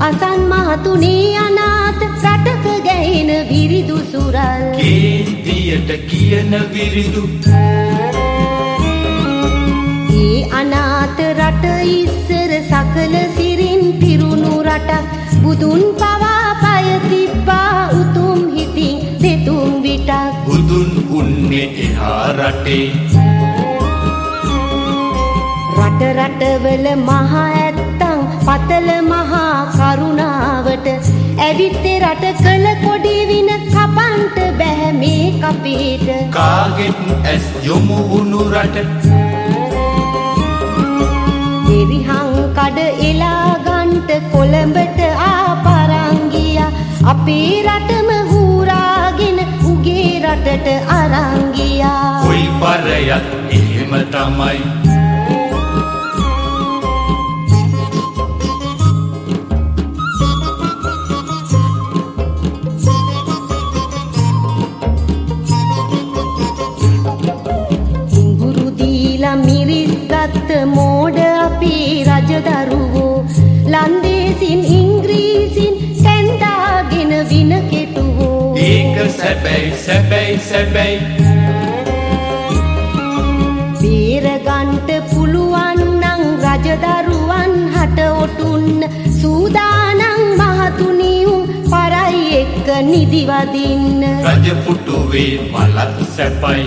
අසන් මහතුනේ අනාථ රටක ගැහෙන විරිදු සුරල් කේන්තියට කියන විරිදු ඒ අනාථ රට ඉස්සර සකල සිරින් පිරුණු රටක් බුදුන් පවා පය තිබ්බා උතුම් හිතින් දෙතුන් විටක් බුදුන් උන්නේ එහා රටේ රට රටවල මහා ඇත්තන් පතල මහා කරුණාවට ඇවිත්තේ රට කළ කොඩි වින කපන්ට බැහැ මේ කපේට කාගෙත් ඇස් යොමු වුණු රට දෙරිහං කඩ එලා ගන්ට කොළඹට ආපරංගියා අපේ රටම හූරාගෙන උගේ රටට අරංගියා කොයි පරයත් එහෙම තමයි මිරිස් ගත්ත මෝඩ අපේ රජදරුවෝ ලන්දේසින් ඉංග්‍රීසින් සැන්දාගෙන වින කෙටුවෝ ඒක සැබැයි සැබැයි සැබැයි බේරගන්ට පුළුවන් නම් රජදරුවන් හට ඔටුන්න සූදානම් මහතුනියුම් පරයි එක්ක නිදිවදින්න රජපුටුවේ මලත් සැපයි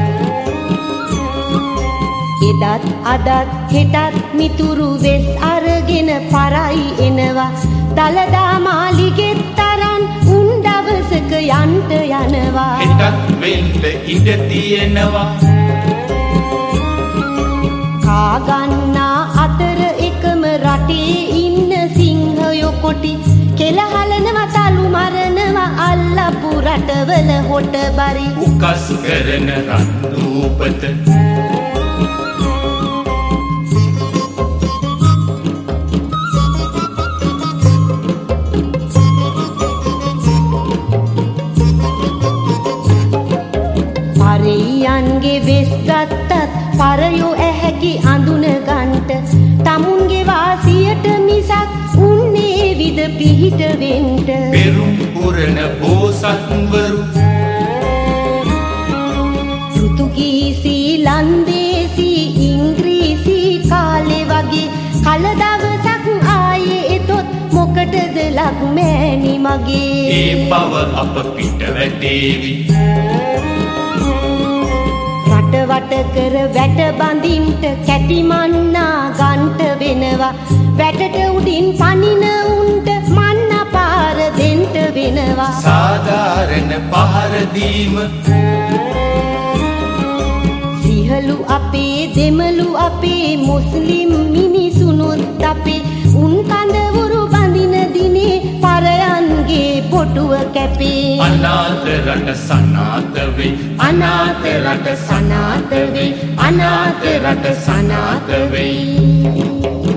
එදත් අදත් හෙටත් මිතුරු වෙස් අරගෙන පරයි එනවා දළදා මාලිගෙත් තරන් උන් දවසක යන්ට යනවා හෙටත් වෙන්ට ඉඩ තියෙනවා කාගන්නා අතර එකම රටේ ඉන්න සිංහයෝ කොටි කෙලහලනවා තලු මරනවා අල්ලපු රටවල හොට බරි උකස් කරන රන්දූපත පරෙයියන්ගේ වෙස් ගත්තත් පරයෝ ඇහැකි අඳුන ගන්ට තමුන්ගේ වාසියට මිසක් උන්නේ විද පිහිට වෙන්ට පෙරුම් පුරණ බෝසත්වරු පෘතුගීසි ලන්දේසි ඉංග්‍රීසි කාලේ වගේ කල දවසක් ආයේ එතොත් මොකටද ලක් මෑණි මගේ ඒ බව අප පිට වැටේවි වට කර වැට බඳින්ට කැටිමන්නා ගන්ට වෙනවා වැටට උඩින් පනින උන්ට මන්න පාර දෙන්ට වෙනවා සාධාරණ පහර දීම සිහලු අපේ දෙමළු අපේ මුස්ලිම් මිනිසුනුත් අපේ උන් කඳවුරු බඳින දිනේ පරයන්ගේ බොටුව කැපේ අනාථ රට සනාථ වේ අනාථ රට සනාථ වේ අනාථ රට සනාථ වේ